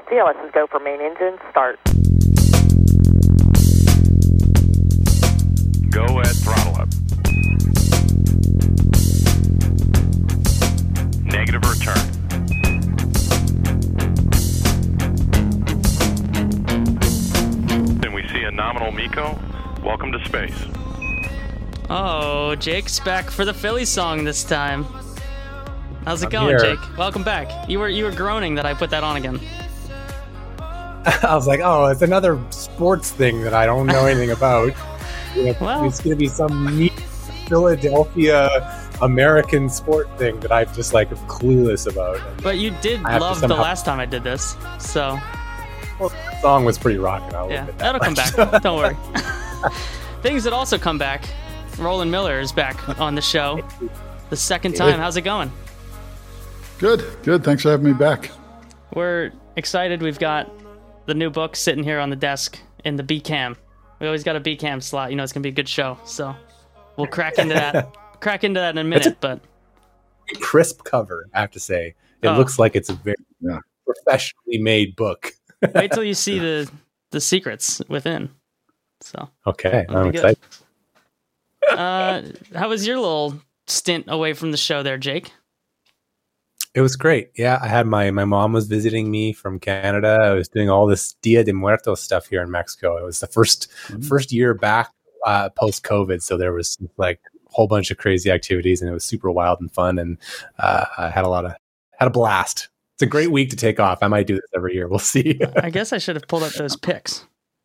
CLS's go for main engine, start. Go at throttle up. Negative return. Then we see a nominal MECO. Welcome to space. Oh, Jake's back for the Philly song this time. How's it going, here. Jake? Welcome back. You were groaning that I put that on again. I was like, oh, it's another sports thing that I don't know anything about. Well- It's going to be some neat Philadelphia American sport thing that I'm just like clueless about. And But you did I have to love the somehow- last time I did this, so well, the song was pretty rocking. I'll yeah, admit that'll come much. back. Don't worry. Things that also come back. Roland Miller is back on the show. The second time. How's it going? Good. Thanks for having me back. We're excited. We've got the new book sitting here on the desk in the B-Cam. We always got a B-Cam slot. You know it's going to be a good show. So we'll crack into that. In a minute, but Crisp cover, I have to say. It Oh. looks like it's a very professionally made book. wait till you see the secrets within. So Okay, That'll I'm be good. excited. How was your little stint away from the show there, Jake? It was great. Yeah, I had my mom was visiting me from Canada. I was doing all this Dia de Muertos stuff here in Mexico. It was the first year back post COVID, so there was like a whole bunch of crazy activities, and it was super wild and fun. And I had a blast. It's a great week to take off. I might do this every year. We'll see. I guess I should have pulled up those pics.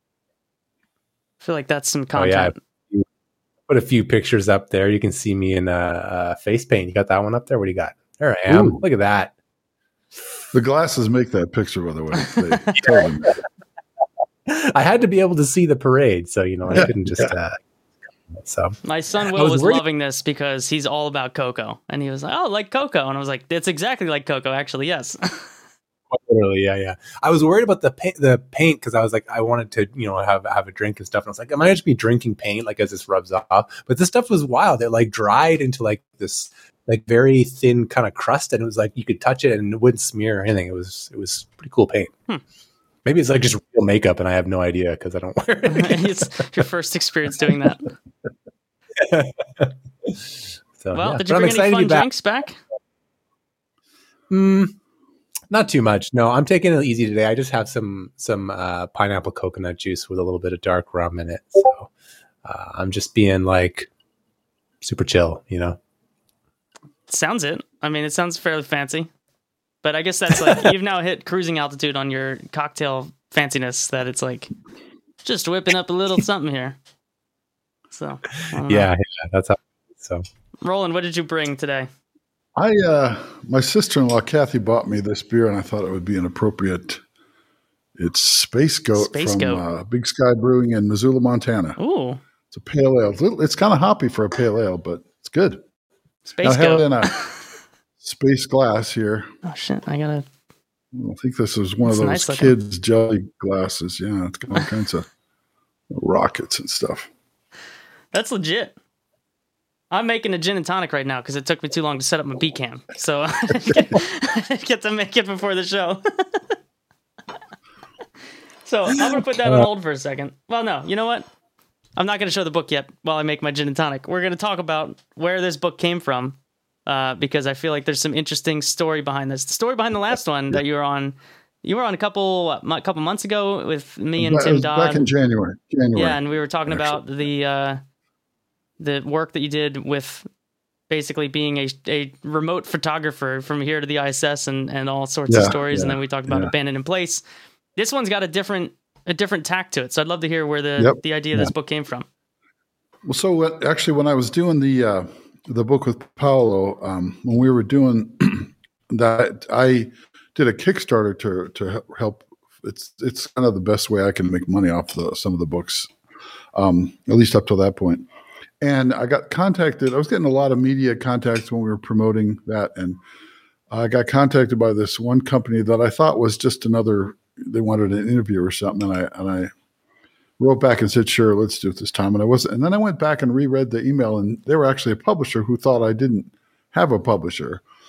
I feel like that's some Oh yeah, content. I put a few pictures up there. You can see me in face paint. You got that one up there? What do you got? There I am. Ooh. Look at that. The glasses make that picture, by the way. They told me. I had to be able to see the parade, so I couldn't just. So My son I Will was was worried- loving this because he's all about Coco. And he was like, oh, like Coco. And I was like, it's exactly like Coco, actually, yes. literally, yeah. I was worried about the paint because I was like, I wanted to, have a drink and stuff. And I was like, am I just be drinking paint like as this rubs off? But this stuff was wild. It like dried into like this like very thin kind of crust, and it was like you could touch it and it wouldn't smear or anything. It was pretty cool paint. Maybe it's like just real makeup, and I have no idea because I don't wear it. It's your first experience doing that. So, Well, yeah. did But you I'm bring excited any to fun be back. drinks back? Not too much. No, I'm taking it easy today. I just have some pineapple coconut juice with a little bit of dark rum in it. So I'm just being like super chill, Sounds it. I mean, it sounds fairly fancy. But I guess that's like, you've now hit cruising altitude on your cocktail fanciness that it's like, just whipping up a little something here. So, I don't know. Yeah, that's how. So Roland, what did you bring today? My sister-in-law Kathy bought me this beer, and I thought it would be an appropriate. It's Space Goat Space from Goat. Big Sky Brewing in Missoula, Montana. Ooh, It's a pale ale. It's kind of hoppy for a pale ale, but it's good. Space I have it Goat. in a space glass here. Oh, shit. I gotta. I think this is one It's of those nice looking. kids' jelly glasses. Yeah, it's got all kinds of rockets and stuff. That's legit. I'm making a gin and tonic right now because it took me too long to set up my B-Cam. So I didn't get to make it before the show. So I'm going to put that on hold for a second. Well, no, you know what? I'm not going to show the book yet while I make my gin and tonic. We're going to talk about where this book came from because I feel like there's some interesting story behind this. The story behind the last one that you were on a couple months ago with me and It Tim was Dodd. back in January. Yeah, and we were talking about the work that you did with basically being a remote photographer from here to the ISS and all sorts of stories. And then we talked about Abandoned in Place. This one's got a different tack to it. So I'd love to hear where the idea of this book came from. Well, so when I was doing the book with Paolo, when we were doing that, I did a Kickstarter to help. It's kind of the best way I can make money off some of the books, at least up till that point. And I got contacted. I was getting a lot of media contacts when we were promoting that, and I got contacted by this one company that I thought was just another. They wanted an interview or something, and I wrote back and said, "Sure, let's do it this time." And I wasn't. And then I went back and reread the email, and they were actually a publisher who thought I didn't have a publisher.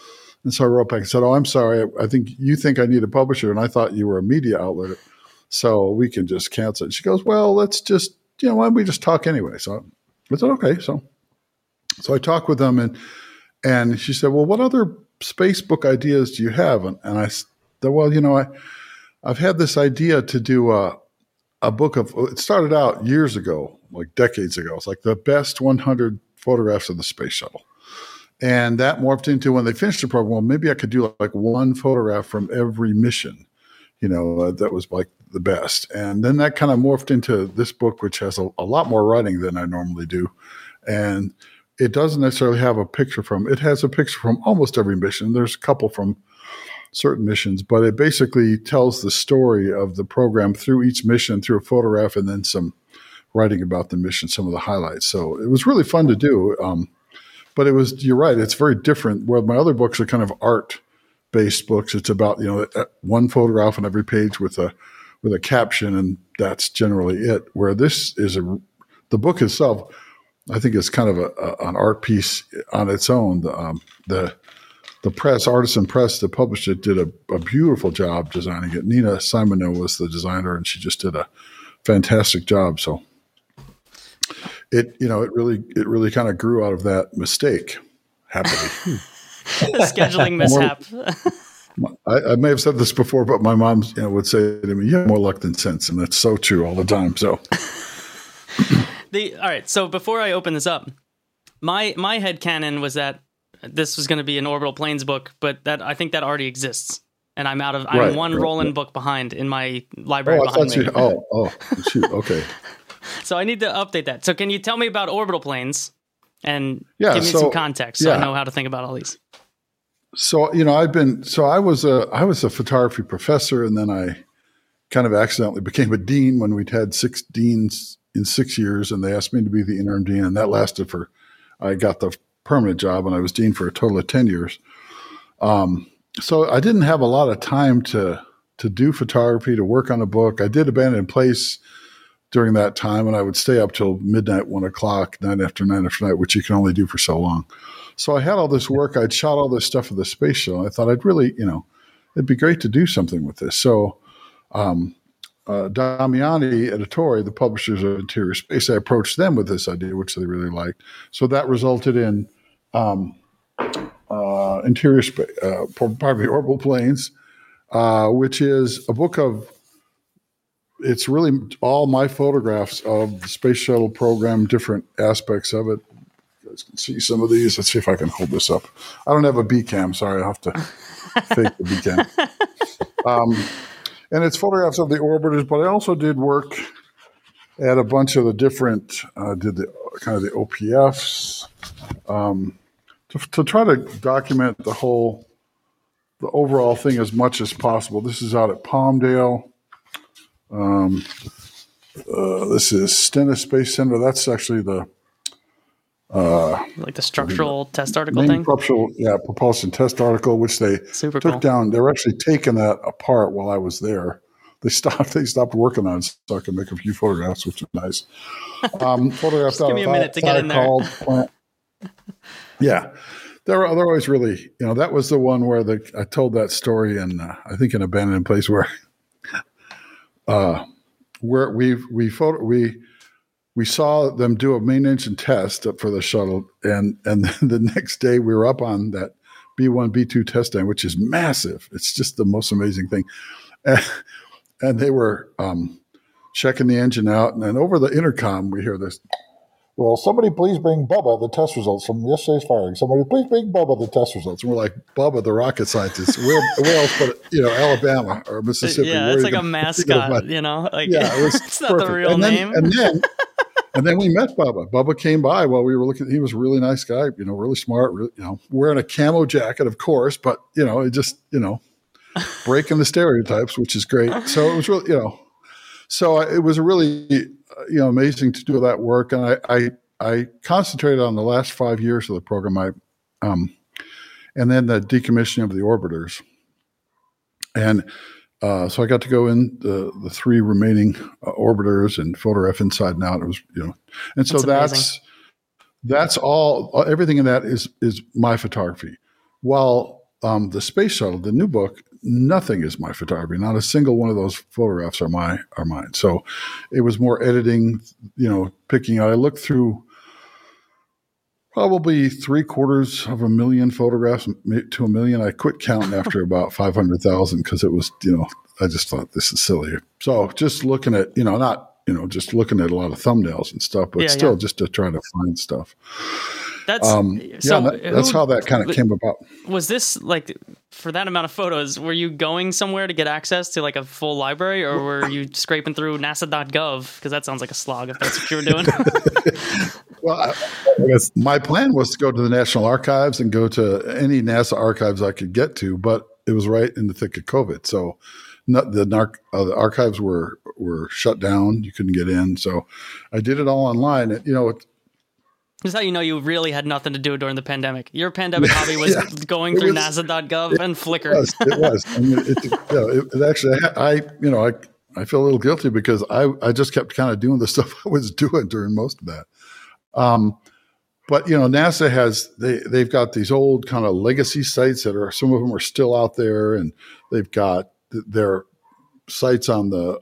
And so I wrote back and said, "Oh, I'm sorry. I think you think I need a publisher, and I thought you were a media outlet, so we can just cancel it." She goes, "Well, let's just, why don't we just talk anyway?" So I said, "Okay." So I talked with them, and she said, "Well, what other space book ideas do you have?" And I said, "Well, I've had this idea to do a book of, it started out years ago, like decades ago. It's like the best 100 photographs of the space shuttle. And that morphed into, when they finished the program, well, maybe I could do like one photograph from every mission, that was like the best. And then that kind of morphed into this book, which has a lot more writing than I normally do. And it doesn't necessarily have a picture it has a picture from almost every mission. There's a couple from certain missions, but it basically tells the story of the program through each mission, through a photograph, and then some writing about the mission, some of the highlights. So it was really fun to do. But you're right, it's very different. Where my other books are kind of art-based books. It's about, one photograph on every page with a caption, and that's generally it. Where this is the book itself, I think it's kind of an art piece on its own. The press, Artisan Press, that published it, did a beautiful job designing it. Nina Simoneau was the designer, and she just did a fantastic job. So it really kind of grew out of that mistake, happily. The scheduling mishap. I may have said this before, but my mom would say to me, "You have more luck than sense," and that's so true all the time. So, all right. So before I open this up, my headcanon was that this was going to be an Orbital Planes book, but I think that already exists, and I'm one Roland book behind in my library behind me. Shoot, okay. So I need to update that. So can you tell me about Orbital Planes and give me some context so I know how to think about all these? So I was a photography professor, and then I kind of accidentally became a dean when we'd had 6 deans in 6 years, and they asked me to be the interim dean, and that lasted I got the permanent job, and I was dean for a total of 10 years. So I didn't have a lot of time to do photography, to work on a book. I did Abandoned in Place during that time, and I would stay up till midnight, 1 o'clock, night after night after night, which you can only do for so long. So I had all this work. I'd shot all this stuff for the space shuttle. I thought I'd really, it'd be great to do something with this. So Damiani Editore, the publishers of Interior Space, I approached them with this idea, which they really liked. So that resulted in Orbital Planes, which is a book it's really all my photographs of the space shuttle program, different aspects of it. You guys can see some of these. Let's see if I can hold this up. I don't have a B-cam. Sorry, I have to fake the B-cam. And it's photographs of the orbiters, but I also did work at a bunch of the different, did the kind of the OPFs, to try to document the overall thing as much as possible. This is out at Palmdale. This is Stennis Space Center. That's actually the like the structural test article thing? Propulsion test article, which they took down. They were actually taking that apart while I was there. They stopped working on it so I could make a few photographs, which is nice. Photographs. Just give me a minute to get in there. Yeah. They're always really, that was the one where I told that story in, I think, in Abandoned in Place where we saw them do a main engine test for the shuttle, and the next day we were up on that B1, B2 test stand, which is massive. It's just the most amazing thing. And they were checking the engine out, and then over the intercom we hear this, "Well, somebody please bring Bubba the test results from yesterday's firing. Somebody please bring Bubba the test results." And we're like, "Bubba, the rocket scientist. Where else but, Alabama or Mississippi?" Yeah, it's like a mascot, it's not the real name. And then we met Bubba. Bubba came by while we were looking. He was a really nice guy, really smart, wearing a camo jacket, of course, but, it just, breaking the stereotypes, which is great. So it was really, so it was really, amazing to do that work. And I concentrated on the last 5 years of the program. And then the decommissioning of the orbiters. And so I got to go in the 3 remaining orbiters and photograph inside and out. It was, and so that's all. Everything in that is my photography. While the space shuttle, the new book, nothing is my photography. Not a single one of those photographs are mine. So it was more editing, picking out. I looked through probably 750,000 photographs to 1 million. I quit counting after about 500,000 because it was, I just thought this is silly. So just looking at, just looking at a lot of thumbnails and stuff, but still just to try to find stuff. That's that's how that kind of came about. Was this like for that amount of photos? Were you going somewhere to get access to like a full library, or were you scraping through NASA.gov? Because that sounds like a slog if that's what you were doing. Well, my plan was to go to the National Archives and go to any NASA archives I could get to, but it was right in the thick of COVID, so the archives were shut down. You couldn't get in, so I did it all online. This is how you know you really had nothing to do during the pandemic. Your pandemic hobby was going through NASA.gov and Flickr. It was. I mean, it actually. I feel a little guilty because I just kept kind of doing the stuff I was doing during most of that. But NASA has they've got these old kind of legacy sites that are, some of them are still out there, and they've got their sites on the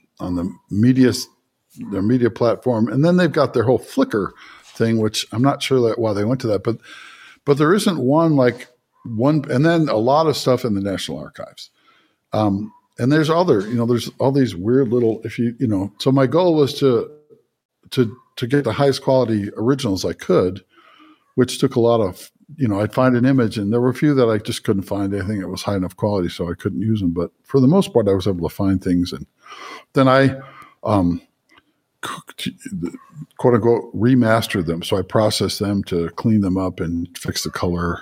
their media platform, and then they've got their whole Flickr thing, which I'm not sure why they went to that, but there isn't one, and then a lot of stuff in the National Archives. And there's there's all these weird little, so my goal was to get the highest quality originals I could, which took a lot of, I'd find an image, and there were a few that I just couldn't find anything that was high enough quality, so I couldn't use them. But for the most part, I was able to find things. And then I, quote unquote, remastered them. So I processed them to clean them up and fix the color.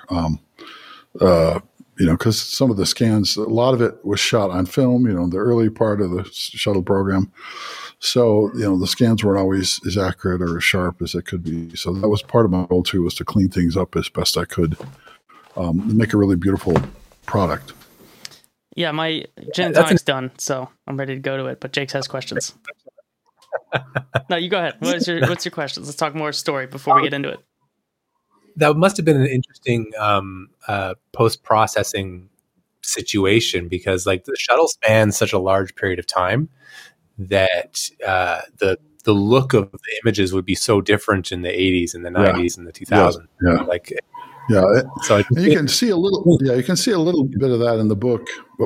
Because some of the scans, a lot of it was shot on film, the early part of the shuttle program. So, the scans weren't always as accurate or as sharp as it could be. So that was part of my goal too, was to clean things up as best I could, and make a really beautiful product. Yeah, my gin and tonic's done, so I'm ready to go to it. But Jake has questions. No, you go ahead. What's your questions? Let's talk more story before we get into it. That must have been an interesting post-processing situation, because like the shuttle spans such a large period of time that the look of the images would be so different in the 80s and the 90s and the 2000s. Yeah. So you can see a little. Yeah, you can see a little bit of that in the book.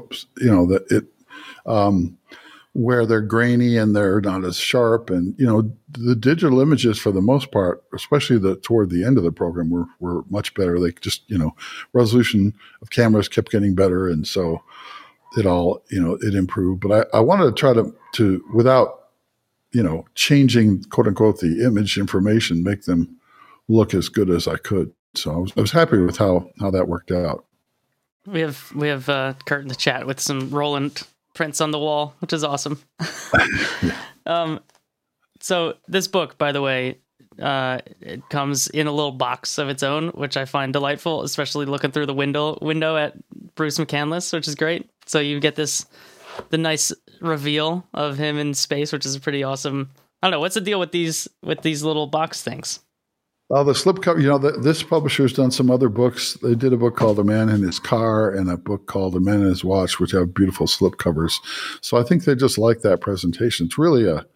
Where they're grainy and they're not as sharp, and the digital images for the most part, especially toward the end of the program, were much better. They just resolution of cameras kept getting better, and so it all it improved. But I wanted to try to without changing, quote unquote, the image information, make them look as good as I could. So I was happy with how that worked out. We have Kurt in the chat with some Roland prints on the wall, which is awesome. So this book, by the way, it comes in a little box of its own, which I find delightful, especially looking through the window at Bruce McCandless, which is great. So you get the nice reveal of him in space, which is pretty awesome. I don't know, what's the deal with these little box things? Oh, the slipcover. This publisher's done some other books. They did a book called A Man in His Car and a book called A Man in His Watch, which have beautiful slipcovers. So I think they just like that presentation. It's really a,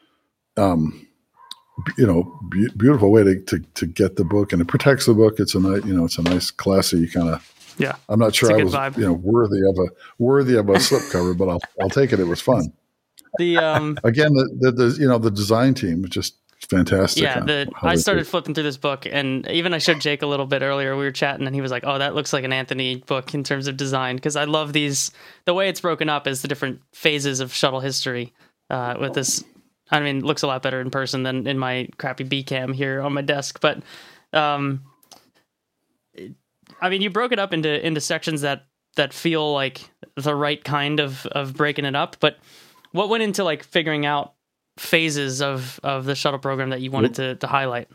beautiful way to get the book, and it protects the book. It's a nice, it's a nice, classy kind of. Yeah, I'm not sure I was, vibe. worthy of a slipcover, but I'll take it. It was fun. Again, the design team was just fantastic. Yeah, I started flipping through this book, and even I showed Jake a little bit earlier. We were chatting, and he was like, "Oh, that looks like an Anthony book in terms of design." Because I love these. The way it's broken up is the different phases of shuttle history. With this, I mean, it looks a lot better in person than in my crappy B cam here on my desk. But, I mean, you broke it up into sections that feel like the right kind of breaking it up. But what went into like figuring out phases of the shuttle program that you wanted to highlight?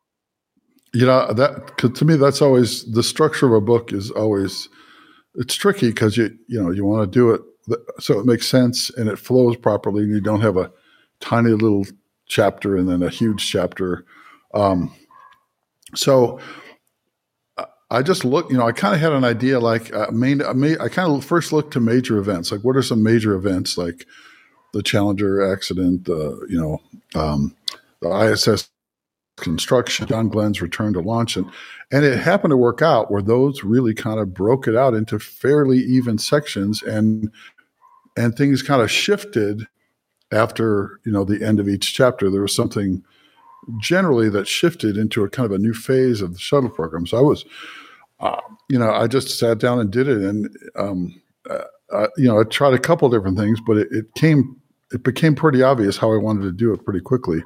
That to me, that's always the structure of a book. Is always, it's tricky because you want to do it so it makes sense and it flows properly, and you don't have a tiny little chapter and then a huge chapter. So I just looked, I kind of had an idea, like I kind of first looked to major events, like what are some major events, like the Challenger accident, the ISS construction, John Glenn's return to launch, and it happened to work out where those really kind of broke it out into fairly even sections, and things kind of shifted after the end of each chapter. There was something generally that shifted into a kind of a new phase of the shuttle program. So I was, I just sat down and did it, and I tried a couple different things, but it became pretty obvious how I wanted to do it pretty quickly.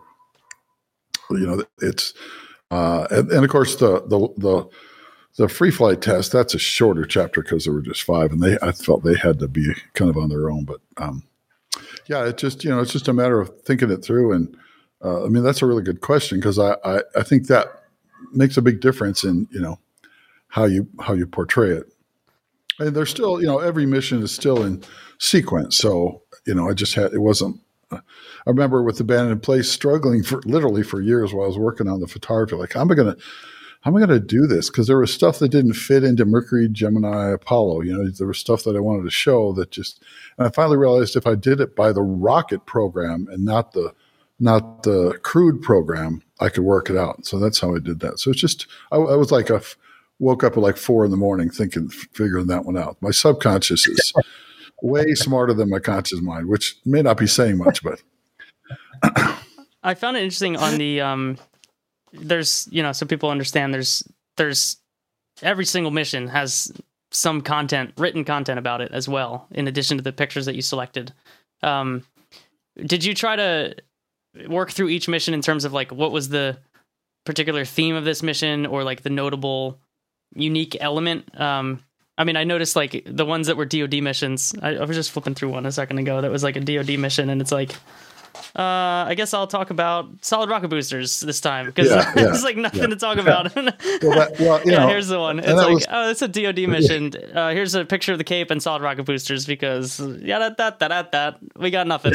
It's and of course the free flight test, that's a shorter chapter because there were just 5, and I felt they had to be kind of on their own. But it's just a matter of thinking it through. And that's a really good question, because I think that makes a big difference in how you portray it. And there's still every mission is still in sequence. So it wasn't. I remember with Abandoned Place struggling literally for years while I was working on the photography. Like, how am I going to do this? Because there was stuff that didn't fit into Mercury, Gemini, Apollo. There was stuff that I wanted to show that just. And I finally realized if I did it by the rocket program and not the crewed program, I could work it out. So that's how I did that. So it's just I was like woke up at like 4 a.m. figuring that one out. My subconscious is way smarter than my conscious mind, which may not be saying much, but I found it interesting on the there's so people understand there's every single mission has some written content about it as well, in addition to the pictures that you selected. Did you try to work through each mission in terms of like what was the particular theme of this mission, or like the notable unique element? I noticed like the ones that were DoD missions. I was just flipping through one a second ago that was like a DoD mission, and it's like, I guess I'll talk about solid rocket boosters this time, because there's like nothing to talk about. Here's the one. It's like, it's a DoD mission. Here's a picture of the Cape and solid rocket boosters, because we got nothing.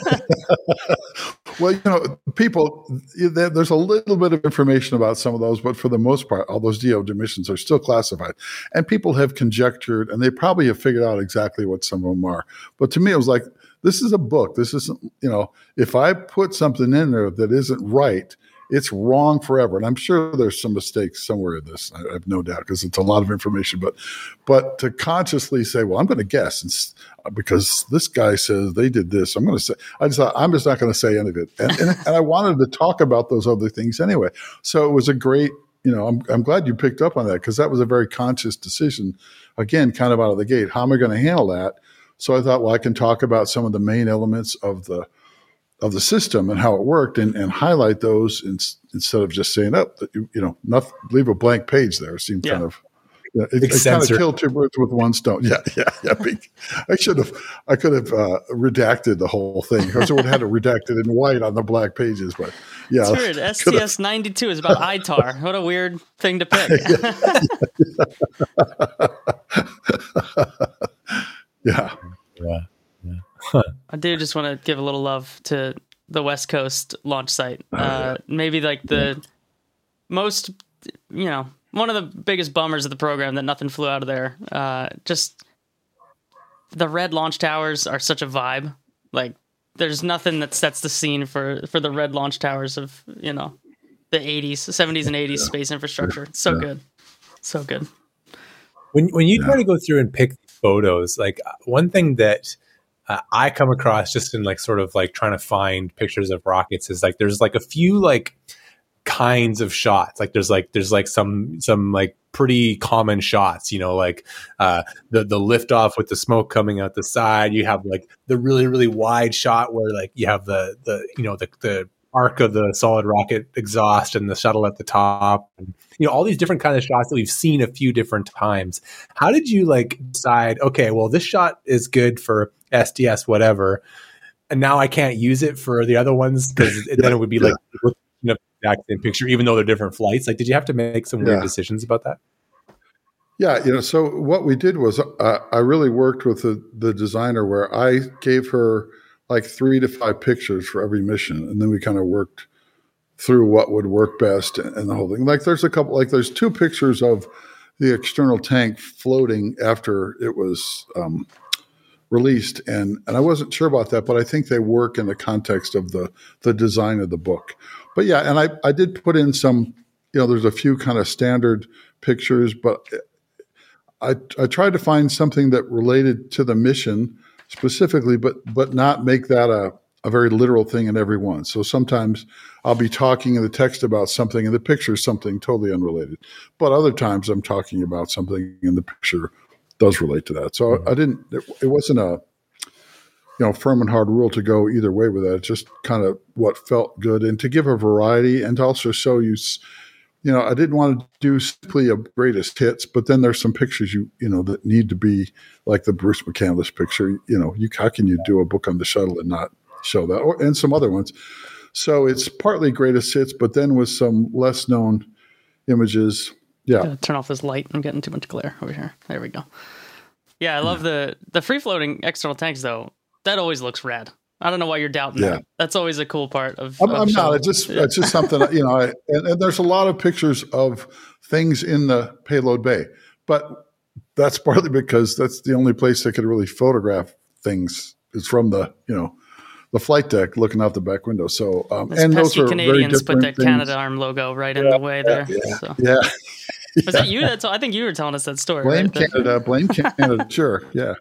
Well, people, there's a little bit of information about some of those, but for the most part, all those DoD missions are still classified. And people have conjectured, and they probably have figured out exactly what some of them are. But to me, it was like, this is a book. This isn't, if I put something in there that isn't right, it's wrong forever. And I'm sure there's some mistakes somewhere in this. I have no doubt, because it's a lot of information. But to consciously say, well, I'm going to guess, because this guy says they did this, I'm just not going to say any of it. And I wanted to talk about those other things anyway. So it was a great, I'm glad you picked up on that, because that was a very conscious decision, again, kind of out of the gate. How am I going to handle that? So I thought, well, I can talk about some of the main elements of the system and how it worked, and highlight those instead of just saying, leave a blank page there. It seemed kind of, it kind of killed 2 birds with one stone. Yeah. I could have redacted the whole thing, because it would have had it redacted in white on the black pages. But yeah, it's weird. STS-92 is about ITAR. What a weird thing to pick. Yeah. I do just want to give a little love to the West Coast launch site. Maybe like the most, one of the biggest bummers of the program that nothing flew out of there. Just the red launch towers are such a vibe. Like, there's nothing that sets the scene for the red launch towers of, the 80s, 70s and 80s space infrastructure. So good. So good. When you try to go through and pick photos, like one thing that I come across just in like sort of like trying to find pictures of rockets is like there's like a few like kinds of shots. Like there's like some like pretty common shots, like the liftoff with the smoke coming out the side. You have like the really, really wide shot where like you have the arc of the solid rocket exhaust and the shuttle at the top, and all these different kind of shots that we've seen a few different times. How did you like decide, okay, well, this shot is good for STS whatever, and now I can't use it for the other ones, because then it would be like looking at the exact same picture even though they're different flights? Like, did you have to make some weird decisions about that? Yeah, so what we did was I really worked with the designer, where I gave her like 3 to 5 pictures for every mission, and then we kind of worked through what would work best and the whole thing. Like there's 2 pictures of the external tank floating after it was released, and I wasn't sure about that, but I think they work in the context of the design of the book. But yeah, and I did put in some, there's a few kind of standard pictures, but I tried to find something that related to the mission specifically, but not make that a very literal thing in every one. So sometimes I'll be talking in the text about something and the picture is something totally unrelated. But other times I'm talking about something and the picture does relate to that. So it wasn't a, firm and hard rule to go either way with that. It's just kind of what felt good, and to give a variety and to also show you, I didn't want to do simply a greatest hits, but then there's some pictures that need to be like the Bruce McCandless picture. How can you do a book on the shuttle and not show that, and some other ones? So it's partly greatest hits, but then with some less known images. Yeah. Turn off this light. I'm getting too much glare over here. There we go. Yeah, I love the free floating external tanks though. That always looks rad. I don't know why you're doubting that. That's always a cool part of. I'm not. It's just something. And there's a lot of pictures of things in the payload bay, but that's partly because that's the only place they could really photograph things is from the the flight deck, looking out the back window. So and those are Canadians very put that things. Canadarm logo right in the way there. Yeah. Was that you? I think you were telling us that story. Blame right? Canada. Blame Canada. Sure. Yeah.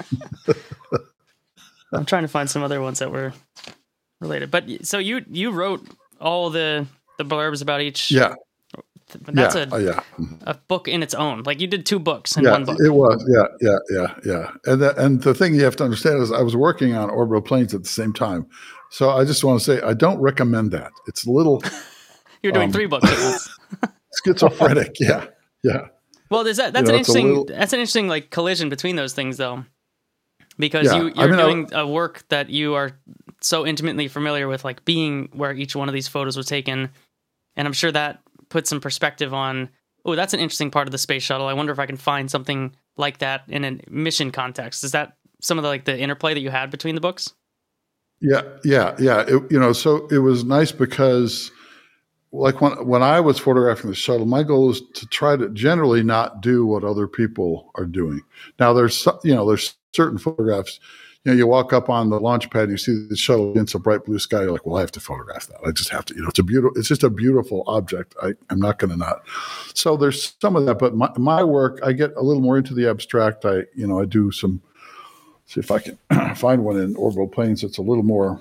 I'm trying to find some other ones that were related. But so you wrote all the blurbs about each. Yeah. That's a book in its own. Like you did 2 books in one book. It was. Yeah. And the thing you have to understand is I was working on Orbital Planes at the same time. So I just want to say I don't recommend that. It's a little. You're doing 3 books at once. Schizophrenic. Yeah. Well, that's an interesting like collision between those things though. Because you're doing a work that you are so intimately familiar with, like being where each one of these photos was taken. And I'm sure that puts some perspective on, that's an interesting part of the space shuttle. I wonder if I can find something like that in a mission context. Is that some of the interplay that you had between the books? Yeah. So it was nice because like when I was photographing the shuttle, my goal is to try to generally not do what other people are doing. Now there's certain photographs, you walk up on the launch pad, you see the shuttle against a bright blue sky. You're like, well, I have to photograph that. I just have to, it's just a beautiful object. I'm not going to not. So there's some of that, but my work, I get a little more into the abstract. I do some, see if I can find one in Orbital Planes that's a little more,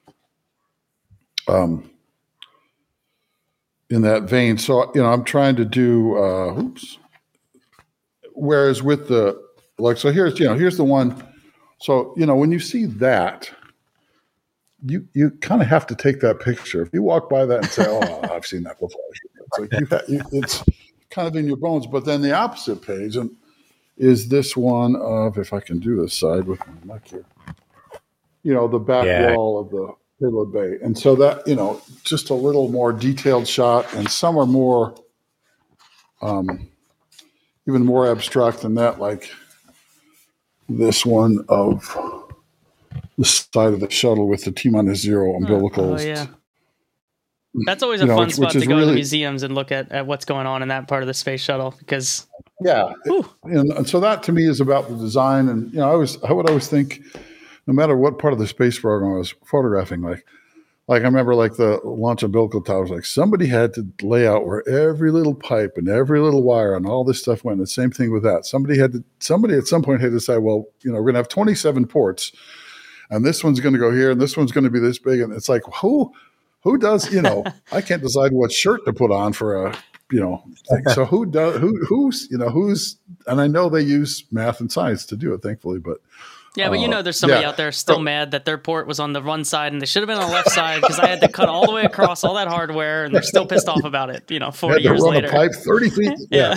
in that vein. So, I'm trying to do, whereas with so here's the one. So, when you see that, you kind of have to take that picture. If you walk by that and say, oh, I've seen that before. It's like it's kind of in your bones. But then the opposite page is this one of, if I can do this side with my mic here, the back wall of the payload bay. And so that, just a little more detailed shot, and some are more, even more abstract than that, like this one of the side of the shuttle with the T-0 umbilicals. Oh, yeah. That's always a fun spot to go to the museums and look at what's going on in that part of the space shuttle because. Yeah. And so that to me is about the design. And, I would always think, no matter what part of the space program I was photographing, like I remember like the launch umbilical towers, like somebody had to lay out where every little pipe and every little wire and all this stuff went. The same thing with that. Somebody at some point had to decide, well, we're going to have 27 ports and this one's going to go here and this one's going to be this big. And it's like, who does, I can't decide what shirt to put on for a, thing. So who's, and I know they use math and science to do it, thankfully, but. Yeah, but there's somebody out there still mad that their port was on the run side and they should have been on the left side because I had to cut all the way across all that hardware and they're still pissed off about it, 40 years later. A pipe 30 feet. Yeah.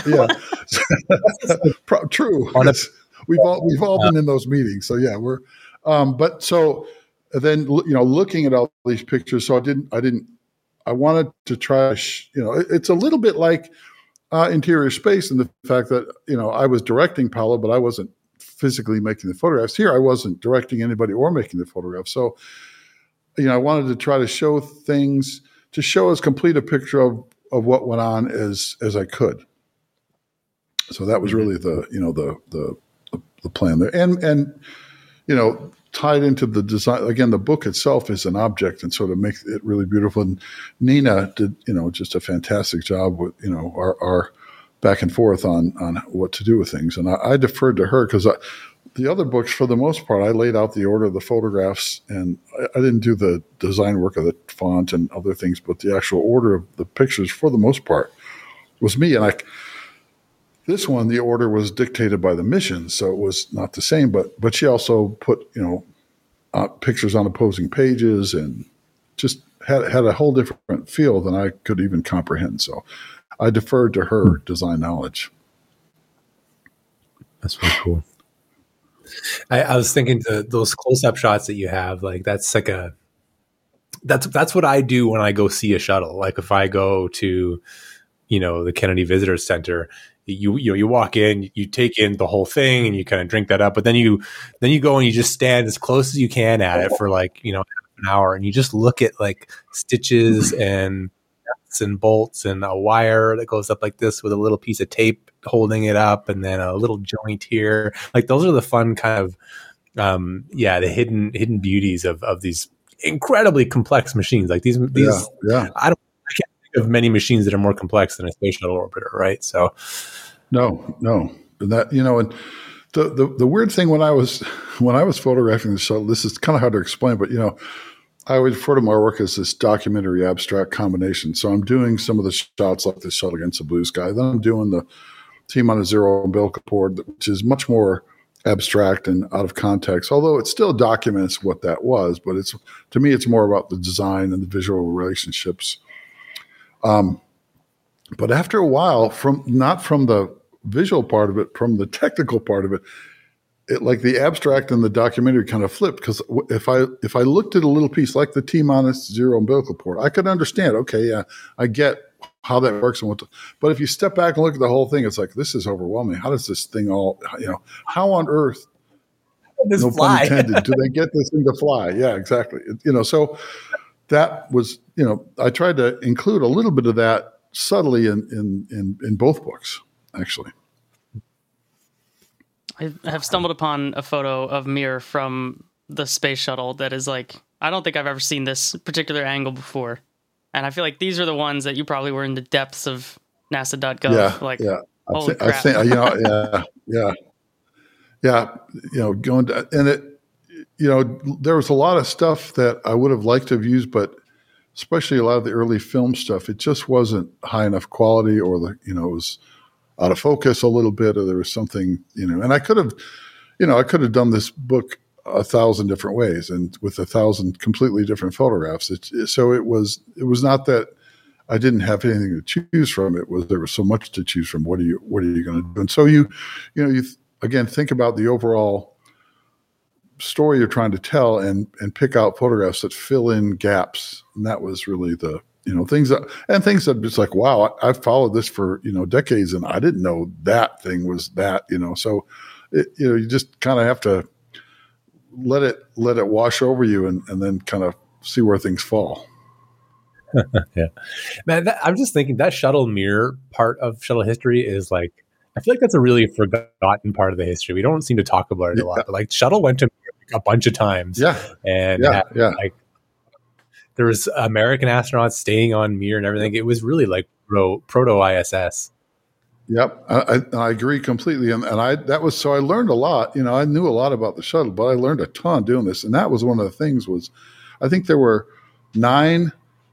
True. We've all been in those meetings. So yeah, we're, but so then, looking at all these pictures, so I wanted to try, it's a little bit like interior space in the fact that, I was directing Paolo, but I wasn't physically making the photographs. Here I wasn't directing anybody or making the photographs. So, I wanted to try to show things, to show as complete a picture of what went on as I could. So that was really the plan there, and tied into the design. Again, the book itself is an object and sort of makes it really beautiful. And Nina did, just a fantastic job with, our back and forth on what to do with things. And I deferred to her because the other books, for the most part, I laid out the order of the photographs, and I didn't do the design work of the font and other things, but the actual order of the pictures, for the most part, was me. And this one, the order was dictated by the mission, so it was not the same. But she also put pictures on opposing pages and just had a whole different feel than I could even comprehend. So I deferred to her design knowledge. That's really cool. I was thinking those close-up shots that you have, like that's what I do when I go see a shuttle. Like if I go to the Kennedy Visitor Center. You walk in, you take in the whole thing, and you kind of drink that up. But then you go and you just stand as close as you can at it for half an hour, and you just look at like stitches and nuts and bolts and a wire that goes up like this with a little piece of tape holding it up, and then a little joint here. Like those are the fun kind of the hidden beauties of these incredibly complex machines. Like these I can't think of many machines that are more complex than a space shuttle orbiter, right? So no, that and the weird thing when I was photographing the shuttle, this is kind of hard to explain, but I would refer to my work as this documentary abstract combination. So I'm doing some of the shots like the shuttle against the blue sky. Then I'm doing the team on a zero umbilical cord, which is much more abstract and out of context, although it still documents what that was. But to me, it's more about the design and the visual relationships. But after a while, not from the visual part of it, from the technical part of it, like the abstract and the documentary kind of flipped. Because if I looked at a little piece like the T-minus zero umbilical port, I could understand. Okay, yeah, I get how that works and but if you step back and look at the whole thing, it's like, this is overwhelming. How does this thing all? How on earth? No pun intended. Do they get this thing to fly? Yeah, exactly. So that was I tried to include a little bit of that subtly in both books, actually. I have stumbled upon a photo of Mir from the space shuttle that is like, I don't think I've ever seen this particular angle before. And I feel like these are the ones that you probably were in the depths of NASA.gov. Yeah. Holy crap. I think, going to, and it, there was a lot of stuff that I would have liked to have used, but especially a lot of the early film stuff, it just wasn't high enough quality, or it was out of focus a little bit, or there was something, and I could have done this book 1,000 different ways and with 1,000 completely different photographs. So it was not that I didn't have anything to choose from. There was so much to choose from. What are you going to do? And so you again, think about the overall story you're trying to tell and pick out photographs that fill in gaps. And that was really the, things that just like, wow, I've followed this for, decades, and I didn't know that thing was that, so you just kind of have to let it wash over you and then kind of see where things fall. Yeah, man, I'm just thinking that shuttle Mir part of shuttle history is like, I feel like that's a really forgotten part of the history. We don't seem to talk about it a lot, but like shuttle went to Mir a bunch of times. Yeah. And like there was American astronauts staying on Mir and everything. It was really like proto ISS. Yep. I agree completely. And I learned a lot, I knew a lot about the shuttle, but I learned a ton doing this. And that was one of the things I think there were 9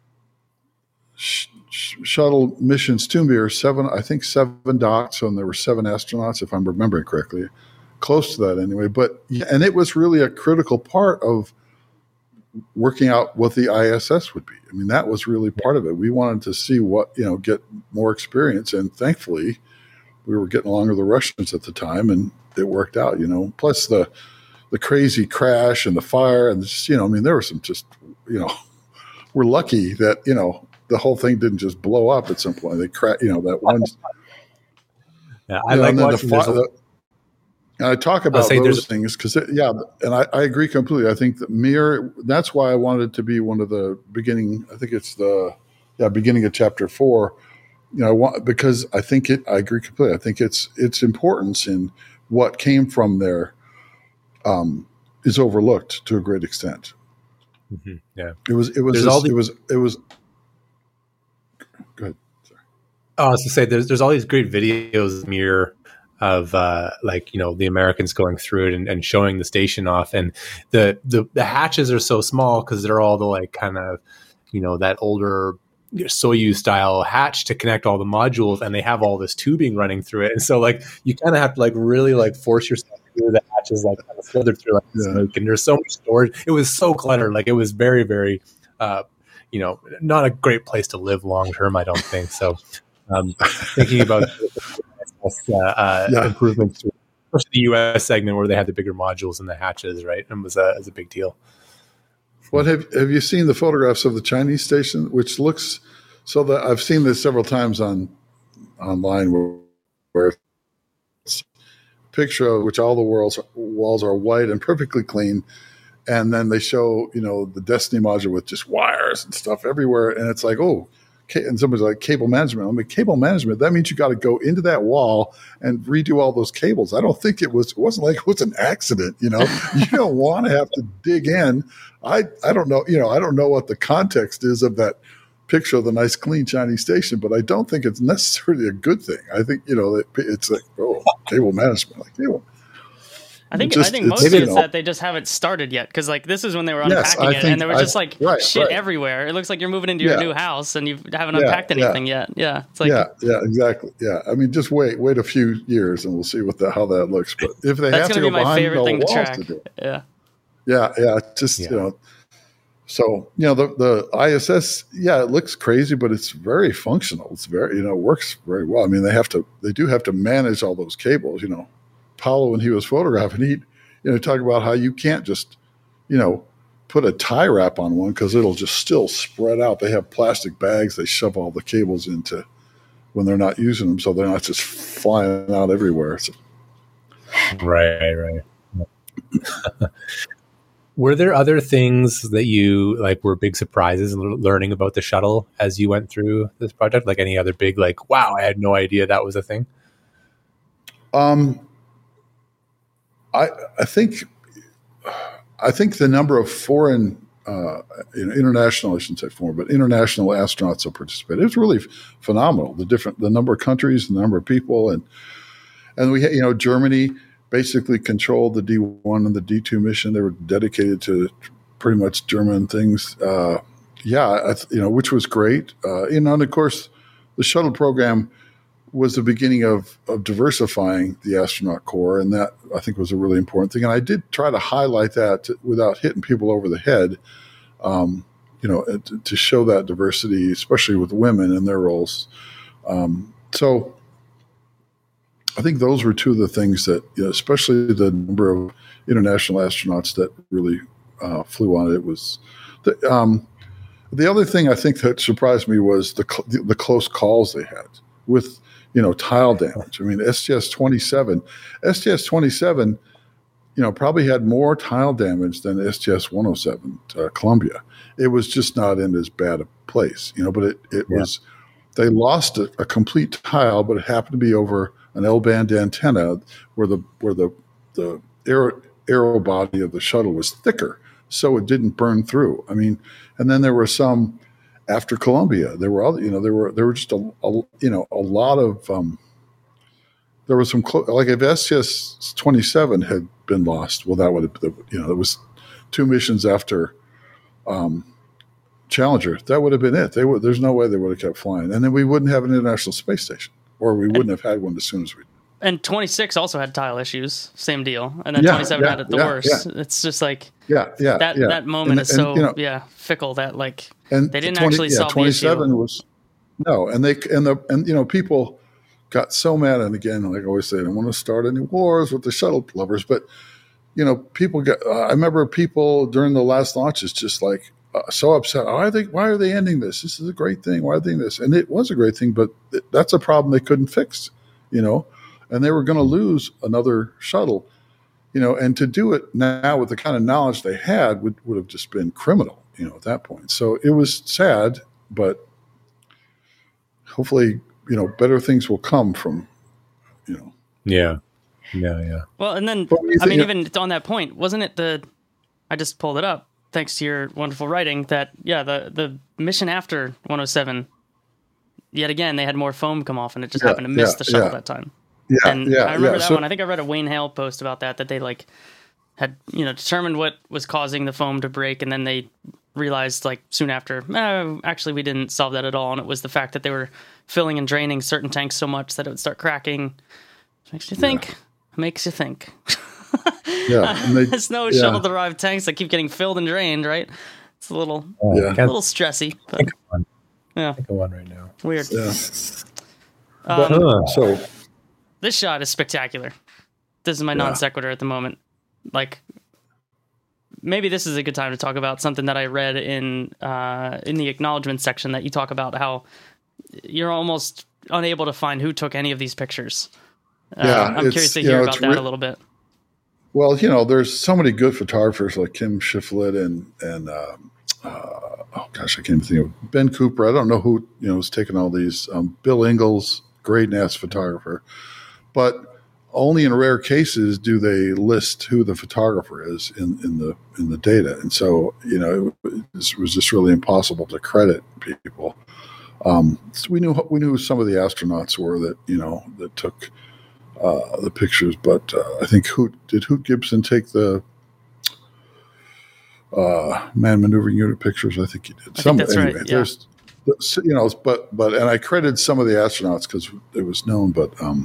shuttle missions to Mir, 7 docks, and there were 7 astronauts, if I'm remembering correctly, close to that anyway. And it was really a critical part of working out what the ISS would be. I mean, that was really part of it. We wanted to see get more experience, and thankfully we were getting along with the Russians at the time, and it worked out, plus the crazy crash and the fire and just, there was some just, we're lucky that, the whole thing didn't just blow up at some point. They that one. Yeah, I like watching and I talk about those things because, and I agree completely. I think that Mir, that's why I wanted it to be one of the beginning. I think it's the beginning of chapter 4 because I think I agree completely. I think its importance in what came from there is overlooked to a great extent. Mm-hmm. Yeah, it was. Go ahead. Sorry. Oh, I was to say there's all these great videos mirror of the Americans going through it and showing the station off, and the hatches are so small because they're all the kind of that older Soyuz style hatch to connect all the modules, and they have all this tubing running through it, and so you kind of have to really force yourself through the hatches, kind of slither through smoke, and there's so much storage. It was so cluttered, it was very, very not a great place to live long term, I don't think so. Thinking about improvements, especially the U.S. segment where they had the bigger modules and the hatches, right? And was a big deal. What have you seen the photographs of the Chinese station, which looks so that I've seen this several times online where it's a picture of which all the walls are white and perfectly clean, and then they show the Destiny module with just wires and stuff everywhere, and it's like, oh. And somebody's like, cable management. I mean, cable management, that means you got to go into that wall and redo all those cables. I don't think it wasn't like it was an accident, You don't want to have to dig in. I don't know, I don't know what the context is of that picture of the nice, clean Chinese station, but I don't think it's necessarily a good thing. I think, it's like, oh, cable management, cable. I think most of it is that they just haven't started yet, because this is when they were unpacking it, and there was just shit everywhere. It looks like you're moving into your new house, and you haven't unpacked anything yet. Yeah, it's exactly. Yeah, I mean, just wait a few years, and we'll see how that looks. But if they have to go behind all the walls to do it, So the ISS, it looks crazy, but it's very functional. It's very it works very well. I mean, they do have to manage all those cables. Paulo, when he was photographing, he talk about how you can't just, put a tie wrap on one because it'll just still spread out. They have plastic bags they shove all the cables into when they're not using them, so they're not just flying out everywhere. So. Right. Were there other things that you were big surprises learning about the shuttle as you went through this project? Like any other big wow, I had no idea that was a thing? I think the number of foreign, international, I shouldn't say foreign, but international astronauts who participated, it was really phenomenal. The number of countries, the number of people, and we had, Germany basically controlled the D1 and the D2 mission. They were dedicated to pretty much German things. Which was great. And of course, the shuttle program was the beginning of diversifying the astronaut corps, and that I think was a really important thing. And I did try to highlight that without hitting people over the head, to show that diversity, especially with women in their roles. So I think those were two of the things that, especially the number of international astronauts that really flew on it. It was the other thing I think that surprised me was the close calls they had with tile damage. I mean, STS-27, probably had more tile damage than STS-107 Columbia. It was just not in as bad a place, but it was, they lost a complete tile, but it happened to be over an L-band antenna where the aero body of the shuttle was thicker, so it didn't burn through. I mean, and then there were some after Columbia. There were other, there were just a lot of there was some like if STS-27 had been lost, well, that would have it was 2 missions after Challenger. That would have been it. There's no way they would have kept flying, and then we wouldn't have an International Space Station, or we wouldn't have had one as soon as we. And 26 also had tile issues, same deal. And then 27 had it the worst. Yeah. It's just that moment is so fickle that they didn't actually solve 27 the issue. Was no, and people got so mad. And again, like I always say, I don't want to start any wars with the shuttle lovers, but people got. I remember people during the last launches just so upset. Why are they ending this? This is a great thing. Why are they doing this? And it was a great thing, but that's a problem they couldn't fix. And they were going to lose another shuttle, and to do it now with the kind of knowledge they had would have just been criminal, at that point. So it was sad, but hopefully better things will come from, Yeah. Well, and then, But I mean, even on that point, wasn't it I just pulled it up, thanks to your wonderful writing, that, the mission after 107, yet again, they had more foam come off, and it just happened to miss the shuttle that time. Yeah, And I remember that one. I think I read a Wayne Hale post about that they, like, had, determined what was causing the foam to break, and then they realized, like, soon after, actually, we didn't solve that at all, and it was the fact that they were filling and draining certain tanks so much that it would start cracking. Makes you think. Makes you think. There's no shuttle-derived tanks that keep getting filled and drained, right? It's a little stressy. But, think of one right now. Weird. Yeah. So this shot is spectacular. This is my non sequitur at the moment. Like, maybe this is a good time to talk about something that I read in the acknowledgement section, that you talk about how you're almost unable to find who took any of these pictures. I'm curious to hear about that a little bit. Well, there's so many good photographers like Kim Shiflett and I can't even think of Ben Cooper. I don't know who was taking all these. Bill Ingalls, great NASA photographer, but only in rare cases do they list who the photographer is in the data, and so it was just really impossible to credit people. So we knew who some of the astronauts were that took the pictures, but I think Hoot Gibson take the man maneuvering unit pictures? I think he did. I think that's right. Yeah. There's, but and I credited some of the astronauts because it was known, but I'm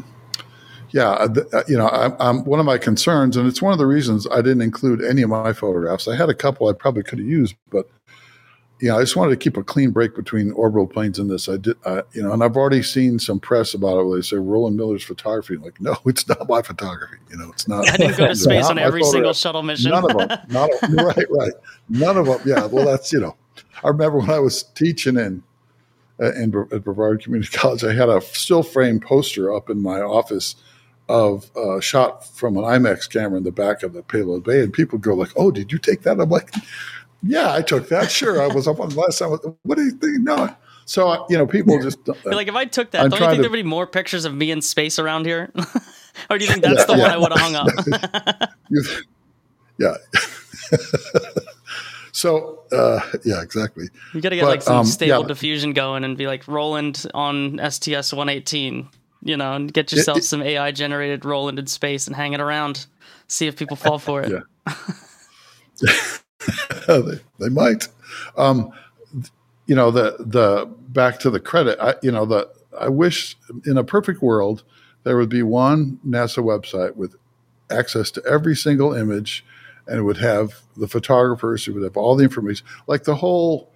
one of my concerns, and it's one of the reasons I didn't include any of my photographs. I had a couple I probably could have used, but I just wanted to keep a clean break between orbital planes and this. I did, and I've already seen some press about it where they say Roland Miller's photography. I'm like, no, it's not my photography. It's not. I didn't go to space on every single shuttle mission. None of them. Right. None of them. Yeah. Well, that's I remember when I was teaching at Brevard Community College, I had a still frame poster up in my office of a shot from an IMAX camera in the back of the payload bay, and people go like, "Oh, did you take that?" I'm like, "Yeah, I took that. Sure, I was up on the last time. What do you think?" No. So people just like, if I took that, don't you think there'd be more pictures of me in space around here? Or do you think that's the one I would have hung up? Yeah. So, exactly. You got to get some stable diffusion going and be like Roland on STS-118, and get yourself some AI-generated Roland in space and hang it around. See if people fall for it. Yeah. They might. The back to the credit. I wish in a perfect world there would be one NASA website with access to every single image, and it would have the photographers, it would have all the information, like the whole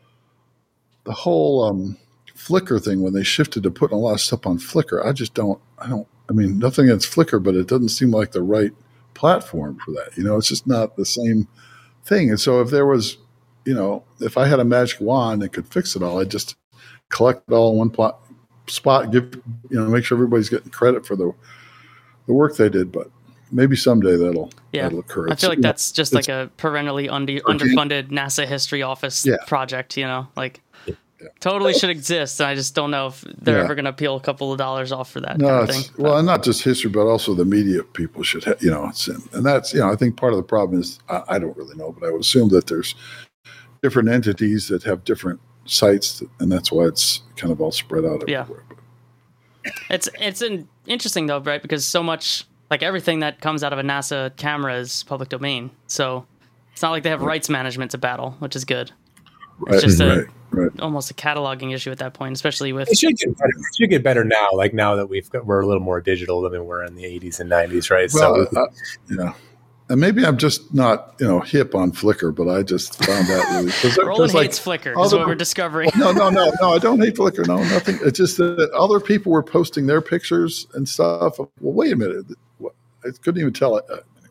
Flickr thing when they shifted to putting a lot of stuff on Flickr. I mean, nothing against Flickr, but it doesn't seem like the right platform for that. It's just not the same thing. And so if there was, if I had a magic wand that could fix it all, I'd just collect it all in one spot, make sure everybody's getting credit for the work they did. But maybe someday that'll occur. I feel like that's just like a perennially underfunded NASA history office project, totally should exist. And I just don't know if they're ever going to peel a couple of dollars off for that kind of thing. Well, and not just history, but also the media people should, and that's, I think part of the problem is, I don't really know, but I would assume that there's different entities that have different sites, and that's why it's kind of all spread out everywhere. It's interesting though, right? Because so much, like everything that comes out of a NASA camera is public domain. So it's not like they have rights management to battle, which is good. It's just almost a cataloging issue at that point, especially with. It should get better now. Like now that we're a little more digital than we were in the 80s and 90s, right? Well, and maybe I'm just not hip on Flickr, but I just found that really. Roland hates Flickr. Is what we're discovering. No, I don't hate Flickr. No, nothing. It's just that other people were posting their pictures and stuff. Well, wait a minute. I couldn't even tell it.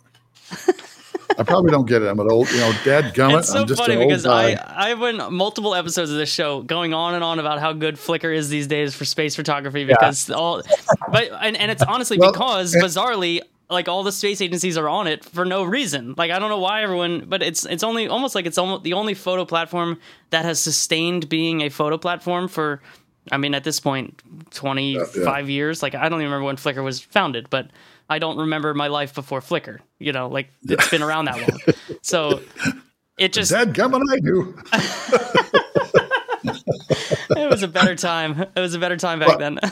I probably don't get it. I'm an old, dadgummit. It's so funny because I went multiple episodes of this show going on and on about how good Flickr is these days for space photography because and it's honestly because bizarrely, like all the space agencies are on it for no reason. Like I don't know why everyone, but it's almost the only photo platform that has sustained being a photo platform for I mean, at this point, 25 years. Like, I don't even remember when Flickr was founded, but I don't remember my life before Flickr. You know, like it's been around that long. So it just dadgummit, I do. It was a better time. It was a better time back then.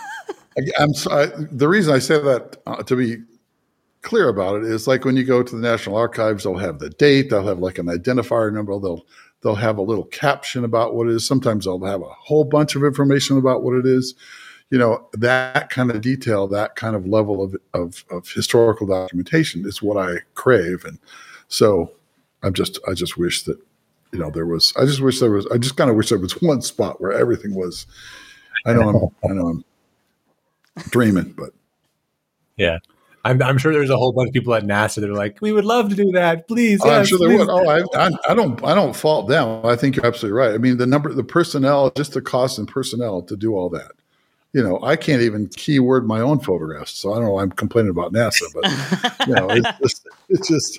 The reason I say that, to be clear about it, is like when you go to the National Archives, they'll have the date, they'll have like an identifier number, they'll have a little caption about what it is. Sometimes they'll have a whole bunch of information about what it is. You know, that kind of detail, that kind of level of historical documentation is what I crave. And so I just wish that, you know, I just kind of wish there was one spot where everything was. I know I'm dreaming, but yeah, I'm sure there's a whole bunch of people at NASA that are like, we would love to do that, please. I'm sure please. there would. I don't fault them. I think you're absolutely right. I mean, the personnel, just the cost and personnel to do all that. You know, I can't even keyword my own photographs, so I don't know why I'm complaining about NASA, but you know, it's just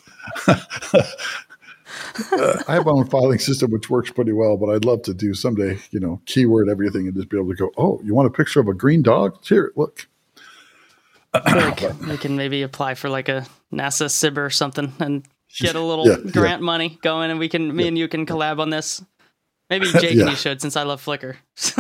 I have my own filing system which works pretty well, but I'd love to do someday, you know, keyword everything and just be able to go, oh, you want a picture of a green dog? Here, look. We can maybe apply for like a NASA SIB or something and get a little grant money going, and me and you can collab on this. Maybe Jake and you should, since I love Flickr.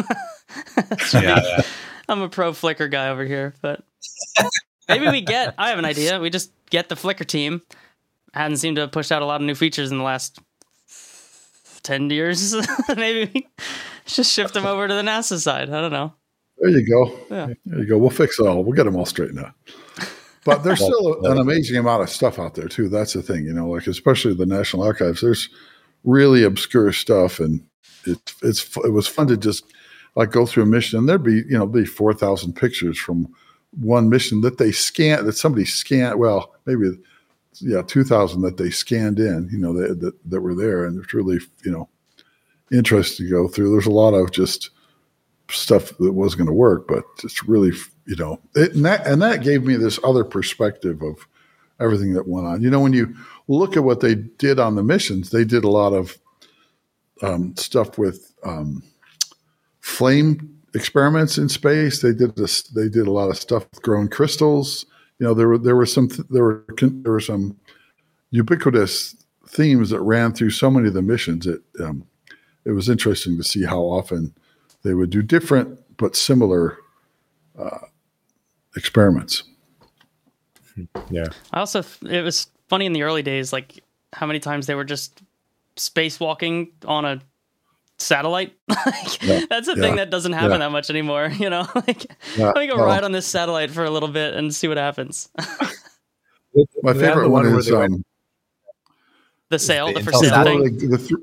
I'm a pro Flickr guy over here, but maybe I have an idea. We just get the Flickr team. Hadn't seemed to have pushed out a lot of new features in the last 10 years. Maybe we just shift them over to the NASA side. I don't know. There you go. Yeah. There you go. We'll fix it all. We'll get them all straightened out. But there's still an amazing amount of stuff out there too. That's the thing, you know, like especially the National Archives. There's really obscure stuff, and it was fun to just like go through a mission, and there'd be 4,000 pictures from one mission that somebody scanned. Well, maybe 2,000 that they scanned in, you know, that were there, and it's really, you know, interesting to go through. There's a lot of just stuff that wasn't going to work, but it's really, you know, and that gave me this other perspective of everything that went on. You know, when you look at what they did on the missions, they did a lot of stuff with flame experiments in space. They did a lot of stuff with growing crystals. You know, there were some ubiquitous themes that ran through so many of the missions. It was interesting to see how often they would do different but similar experiments. Yeah. It was funny in the early days, like how many times they were just spacewalking on a satellite. That's a thing that doesn't happen that much anymore. You know, like let me go ride on this satellite for a little bit and see what happens. My favorite one is the sail, the for sale thing.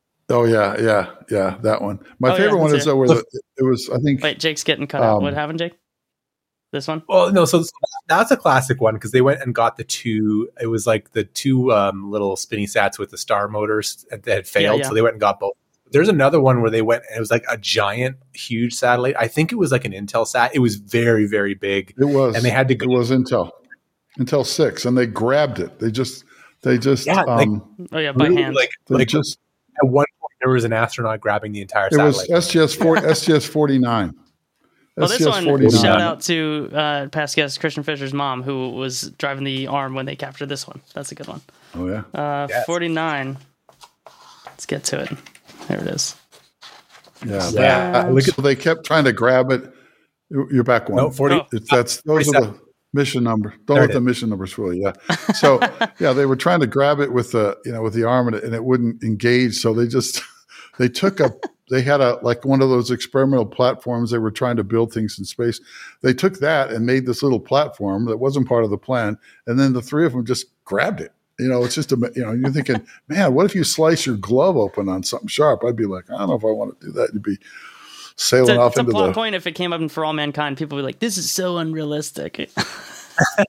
That one. My favorite one is where it was. I think. Wait, Jake's getting cut out. What happened, Jake? This one? Well, no. So that's a classic one because they went and got the two. It was like the two little spinny sats with the star motors that had failed. So they went and got both. There's another one where they went and it was like a giant, huge satellite. I think it was like an Intelsat. It was very, very big. It was, and they had to go. It was Intel 6, and they grabbed it. They just by hand. Like just at one point there was an astronaut grabbing the entire satellite. It was STS 49. Well, this one, 49. Shout out to past guest Christian Fisher's mom, who was driving the ARM when they captured this one. That's a good one. Oh yeah. 49. Let's get to it. There it is. Yeah. They kept trying to grab it. You're back one. No, 40. Those are the mission number. Those are the mission numbers for you. Yeah. So they were trying to grab it with the arm and it wouldn't engage. So they had one of those experimental platforms. They were trying to build things in space. They took that and made this little platform that wasn't part of the plan. And then the three of them just grabbed it. You know, it's just you're thinking, man, what if you slice your glove open on something sharp? I'd be like, I don't know if I want to do that. You'd be sailing off into the... It's a plot point. If it came up in For All Mankind, people would be like, this is so unrealistic. I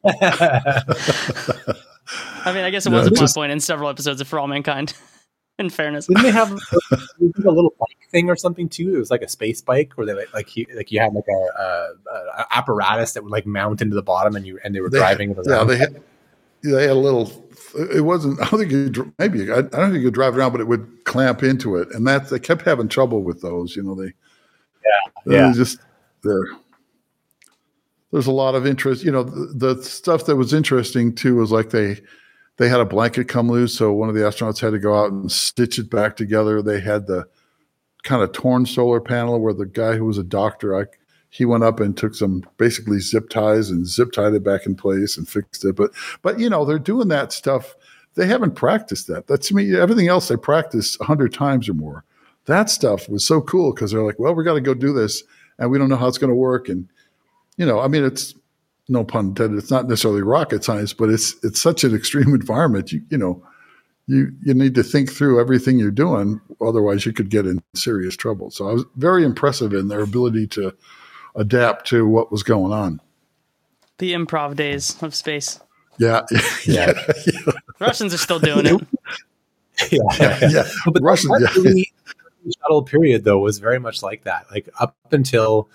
mean, I guess it was a plot point in several episodes of For All Mankind, in fairness. Didn't they have a little bike thing or something too? It was like a space bike where they you had like a apparatus that would like mount into the bottom and they were driving it around. They had a little. It wasn't. I don't think I don't think you could drive around, but it would clamp into it, and they kept having trouble with those. You know, Yeah. Just there's a lot of interest. The stuff that was interesting too was like they had a blanket come loose, so one of the astronauts had to go out and stitch it back together. They had the kind of torn solar panel where the guy who was a doctor, he went up and took some basically zip ties and zip tied it back in place and fixed it. But they're doing that stuff. They haven't practiced that. That's, to me, everything else they practiced 100 times or more. That stuff was so cool because they're like, well, we got to go do this, and we don't know how it's going to work. And it's no pun intended. It's not necessarily rocket science, but it's such an extreme environment. You need to think through everything you're doing, otherwise you could get in serious trouble. So I was very impressive in their ability to adapt to what was going on. The improv days of space. Yeah. Russians are still doing it. Yeah. But the shuttle period, though, was very much like that. Like up until,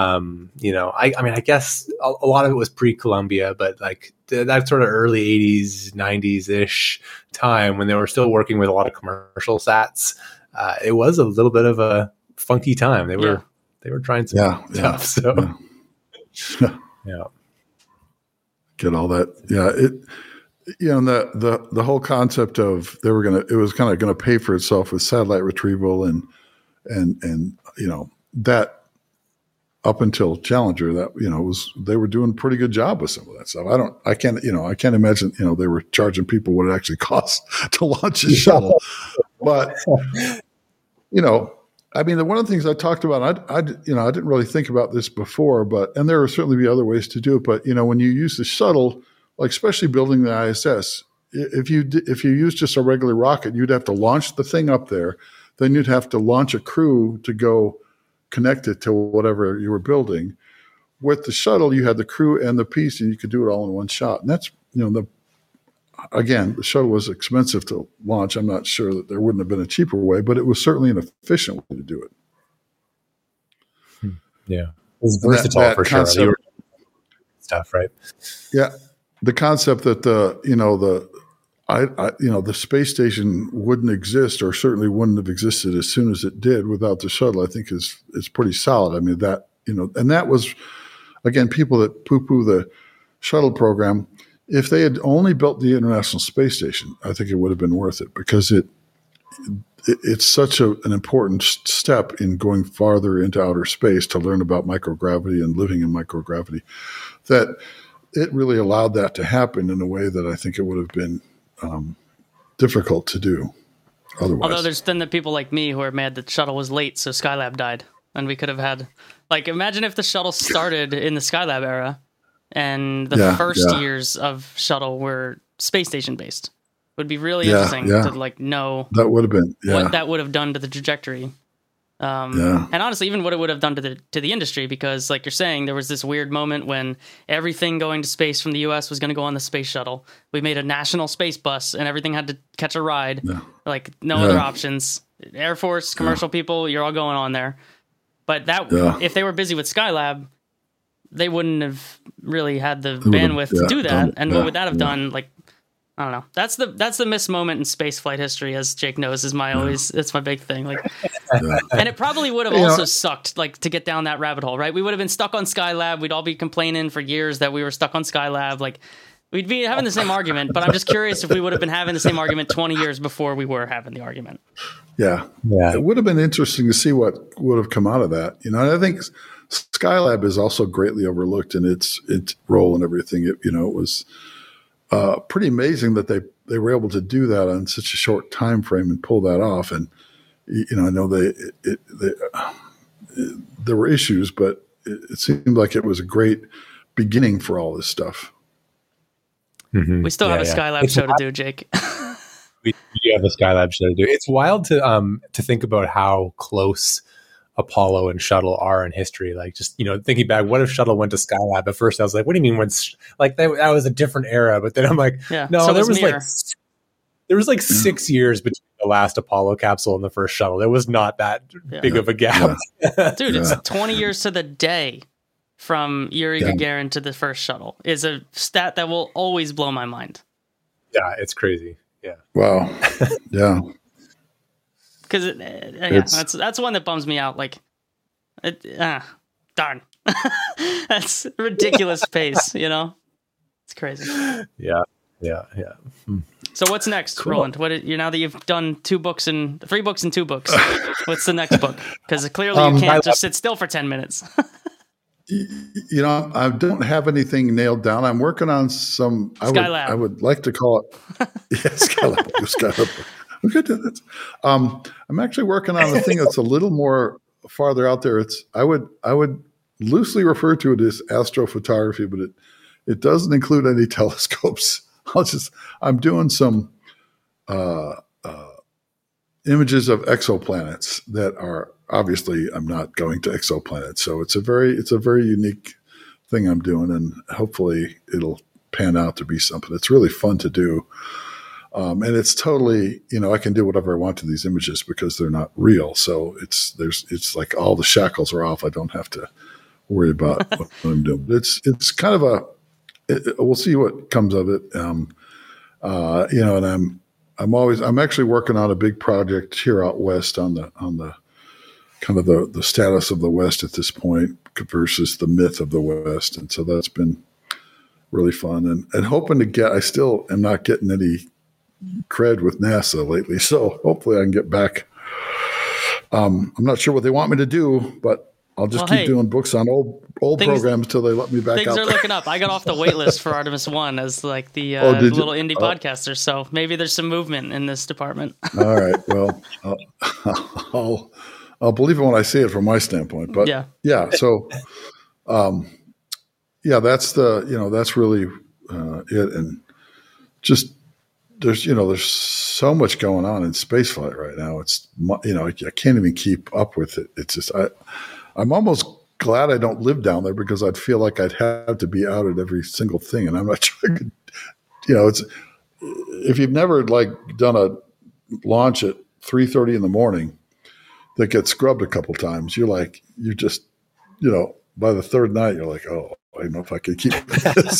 I guess a lot of it was pre-Columbia, but like that sort of early 80s, 90s-ish time when they were still working with a lot of commercial sats, it was a little bit of a funky time. They were trying some stuff. So, yeah. Get all that. Yeah. The whole concept of it was kind of going to pay for itself with satellite retrieval and that up until Challenger, that they were doing a pretty good job with some of that stuff. I can't imagine, they were charging people what it actually costs to launch a shuttle. But, one of the things I talked about, I didn't really think about this before, and there will certainly be other ways to do it. But, when you use the shuttle, like especially building the ISS, if you use just a regular rocket, you'd have to launch the thing up there. Then you'd have to launch a crew to go connect it to whatever you were building. With the shuttle, you had the crew and the piece, and you could do it all in one shot. And that's, the shuttle was expensive to launch. I'm not sure that there wouldn't have been a cheaper way, but it was certainly an efficient way to do it. Yeah. It was versatile for sure. Stuff, right? Yeah. The concept that the space station wouldn't exist, or certainly wouldn't have existed as soon as it did without the shuttle, I think is pretty solid. I mean, and that was, again, people that poo-poo the shuttle program. If they had only built the International Space Station, I think it would have been worth it, because it's such an important step in going farther into outer space to learn about microgravity and living in microgravity, that it really allowed that to happen in a way that I think it would have been difficult to do otherwise. Although there's then the people like me who are mad that shuttle was late, so Skylab died, and we could have had, imagine if the shuttle started in the Skylab era, and the first years of shuttle were space station based. It would be really interesting to know that would have been what that would have done to the trajectory. And honestly, even what it would have done to the industry, because like you're saying, there was this weird moment when everything going to space from the US was going to go on the space shuttle. We made a national space bus and everything had to catch a ride, no other options. Air Force, commercial people, you're all going on there. But if they were busy with Skylab, they wouldn't have really had the bandwidth to do that. And what would that have done? I don't know. That's the missed moment in space flight history, as Jake knows, is it's my big thing. And it probably would have also sucked, to get down that rabbit hole, right? We would have been stuck on Skylab. We'd all be complaining for years that we were stuck on Skylab. We'd be having the same argument, but I'm just curious if we would have been having the same argument 20 years before we were having the argument. Yeah. It would have been interesting to see what would have come out of that. And I think Skylab is also greatly overlooked in its role and everything. It was pretty amazing that they were able to do that on such a short time frame and pull that off. And I know there were issues, but it seemed like it was a great beginning for all this stuff. Mm-hmm. We still have a Skylab show to do, Jake. We do have a Skylab show to do. It's wild to think about how close Apollo and Shuttle are in history. Thinking back, what if Shuttle went to Skylab? At first I was like, what do you mean that was a different era? But then I'm like, no, so there was 6 years between the last Apollo capsule and the first shuttle. There was not that big of a gap. Dude, it's 20 years to the day from Yuri Gagarin to the first shuttle. Is a stat that will always blow my mind. Yeah, it's crazy. Yeah. Wow. Yeah. Because that's one that bums me out. Darn. That's a ridiculous pace, you know? It's crazy. Yeah. So what's next, Cool. Roland? Now that you've done 3 books and 2 books, what's the next book? Because clearly you can't just sit still for 10 minutes. You know, I don't have anything nailed down. I'm working on some. Skylab. I would like to call it. Yeah, Skylab. Skylab. We could do that. I'm actually working on a thing that's a little more farther out there. I would loosely refer to it as astrophotography, but it doesn't include any telescopes. I'm doing some images of exoplanets that are obviously I'm not going to exoplanets. So it's a very unique thing I'm doing, and hopefully it'll pan out to be something. It's really fun to do. And it's totally, I can do whatever I want to these images because they're not real. So it's like all the shackles are off. I don't have to worry about what I'm doing. It's kind of we'll see what comes of it. And I'm actually working on a big project here out west on the kind of the status of the West at this point versus the myth of the West. And so that's been really fun and hoping to I still am not getting any cred with NASA lately. So hopefully I can get back. I'm not sure what they want me to do, but I'll just keep doing books on old programs till they let me back out. Things are looking up. I got off the wait list for Artemis 1 as like the little indie podcaster. So maybe there's some movement in this department. All right. Well, I'll believe it when I see it from my standpoint. But yeah. So, that's that's really it. And just there's so much going on in spaceflight right now. It's I can't even keep up with it. It's just I'm almost glad I don't live down there because I'd feel like I'd have to be out at every single thing, and I'm not sure I could. It's if you've never done a launch at 3:30 in the morning that gets scrubbed a couple times, you're just by the third night you're like, oh, I don't know if I can keep this.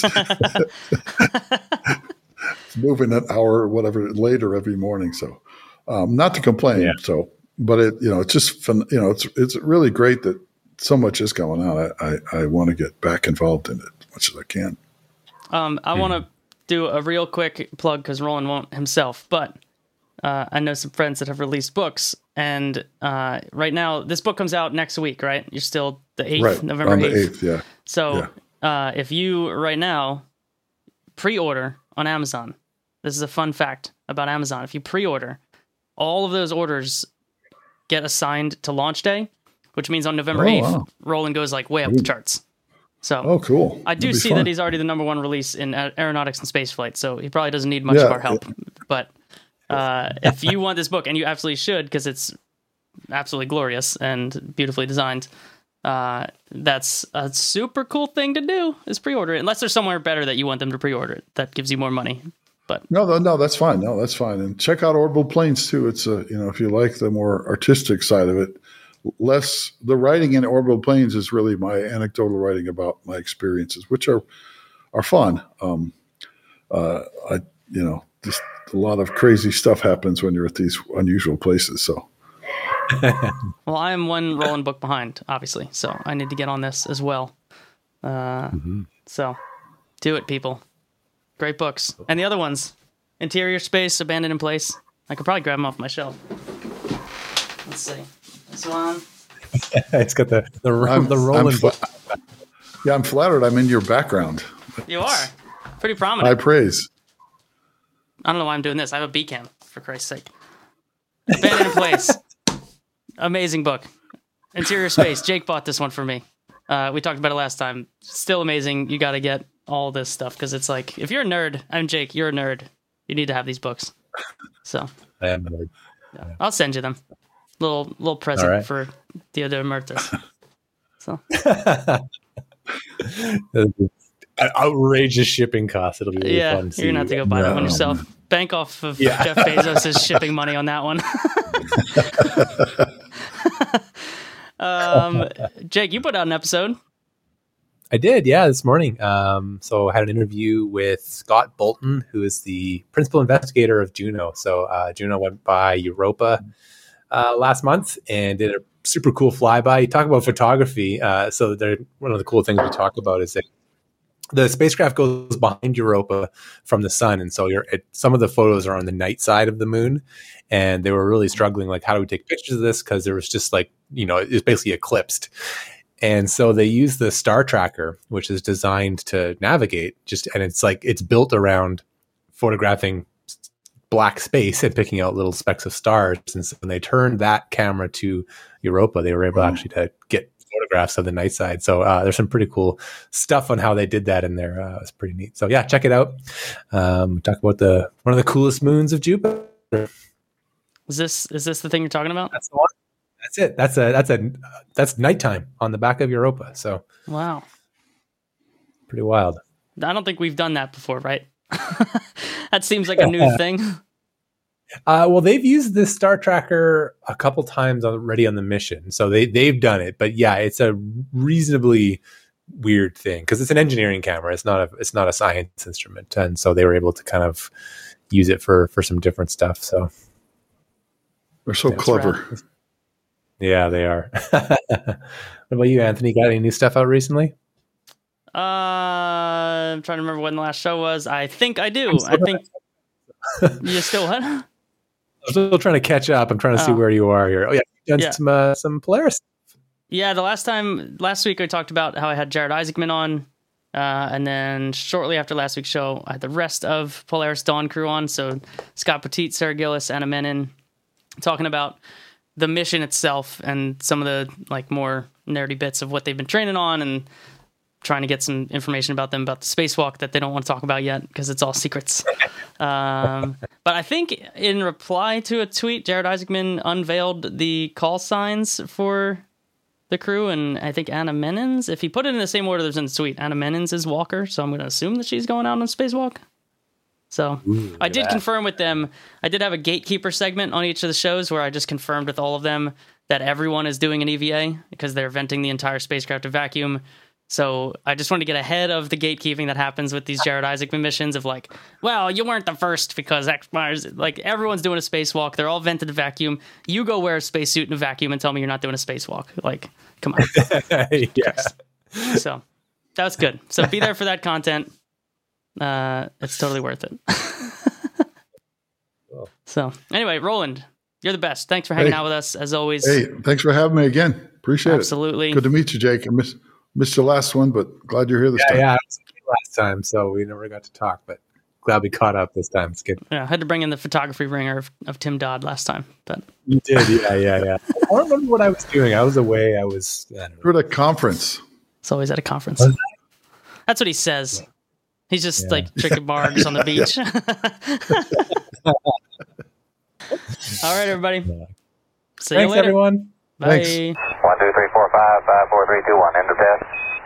It's moving an hour or whatever later every morning, so not to complain. Yeah. So, but it's just fun. It's really great that so much is going on. I want to get back involved in it as much as I can. I want to do a real quick plug because Roland won't himself, but I know some friends that have released books, and right now this book comes out next week, right? You're still the 8th, right, November 8th. The 8th, yeah. So if you right now pre-order on Amazon, this is a fun fact about Amazon. If you pre-order, all of those orders get assigned to launch day, which means on November 8th, Roland goes way up the charts. So, cool. I do see that he's already the #1 release in aeronautics and spaceflight, so he probably doesn't need much of our help. But if you want this book, and you absolutely should, because it's absolutely glorious and beautifully designed, that's a super cool thing to do, is pre-order it. Unless there's somewhere better that you want them to pre-order it, that gives you more money. But no, that's fine. No, that's fine. And check out Orbital Planes too. It's if you like the more artistic side of it, the writing in Orbital Planes is really my anecdotal writing about my experiences, which are fun. Just a lot of crazy stuff happens when you're at these unusual places. So, well, I am one Roland book behind, obviously, so I need to get on this as well. So, do it, people. Great books. And the other ones, Interior Space, Abandoned in Place. I could probably grab them off my shelf. Let's see. This one. It's got the Roland book. Yeah, I'm flattered. I'm in your background. You are. Pretty prominent. High praise. I don't know why I'm doing this. I have a B cam, for Christ's sake. Abandoned in Place. Amazing book. Interior Space. Jake bought this one for me. We talked about it last time. Still amazing. You got to get all this stuff because it's if you're a nerd, I'm Jake, you're a nerd, you need to have these books. So I am a nerd. Yeah. I'll send you them. Little present for Dia de Muertos. So outrageous shipping costs. It'll be really fun to see. You're gonna have to go buy that one yourself. Bank off of Jeff Bezos' shipping money on that one. Jake, you put out an episode. I did, this morning. So I had an interview with Scott Bolton, who is the principal investigator of Juno. So Juno went by Europa last month and did a super cool flyby. You talk about photography. So one of the cool things we talk about is that the spacecraft goes behind Europa from the sun, and so some of the photos are on the night side of the moon, and they were really struggling, like, how do we take pictures of this? Because there was just like, it's basically eclipsed. And so they use the star tracker, which is designed to navigate, and it's built around photographing black space and picking out little specks of stars. And so when they turned that camera to Europa, they were able actually to get photographs of the night side. So there's some pretty cool stuff on how they did that in there. It's pretty neat. So yeah, check it out. Talk about one of the coolest moons of Jupiter. Is this the thing you're talking about? That's the one. That's it. That's nighttime on the back of Europa. So wow, pretty wild. I don't think we've done that before, right? That seems like a new thing. Well, they've used this star tracker a couple times already on the mission, so they've done it. But yeah, it's a reasonably weird thing because it's an engineering camera. It's not a science instrument, and so they were able to kind of use it for some different stuff. So they're so clever. Rad. Yeah, they are. What about you, Anthony? Got any new stuff out recently? I'm trying to remember when the last show was. I think I do. I think you still what? I'm still trying to catch up. I'm trying to see where you are here. Oh yeah, you've done some Polaris. Yeah, last week I talked about how I had Jared Isaacman on, and then shortly after last week's show, I had the rest of Polaris Dawn crew on. So Scott Petit, Sarah Gillis, Anna Menon, talking about the mission itself and some of the like more nerdy bits of what they've been training on and trying to get some information about them about the spacewalk that they don't want to talk about yet because it's all secrets. But I think in reply to a tweet, Jared Isaacman unveiled the call signs for the crew, and I think Anna Menon's, if he put it in the same order there's in the tweet, Anna Menon's is Walker, so I'm going to assume that she's going out on a spacewalk. So I did confirm with them. I did have a gatekeeper segment on each of the shows where I just confirmed with all of them that everyone is doing an EVA because they're venting the entire spacecraft to vacuum. So I just wanted to get ahead of the gatekeeping that happens with these Jared Isaacman missions of like, well, you weren't the first because X, like everyone's doing a spacewalk. They're all vented to vacuum. You go wear a spacesuit in a vacuum and tell me you're not doing a spacewalk. Like, come on. Yeah. So that was good. So be there for that content. It's totally worth it. So anyway, Roland, you're the best. Thanks for hanging out with us as always. Hey, thanks for having me again. Appreciate it. Absolutely. Good to meet you, Jake. I missed your last one, but glad you're here this time. Yeah, I was last time, so we never got to talk, but glad we caught up this time. It's good. Yeah, I had to bring in the photography ringer of Tim Dodd last time, but you did, yeah. I don't remember what I was doing. I was away. I don't know. We're at a conference. It's always at a conference. That's what he says. He's just like drinking bars on the beach. All right, everybody. See you later. Everyone. Bye. Thanks. 1, 2, 3, 4, 5, 5, 4, 3, 2, 1. End of test.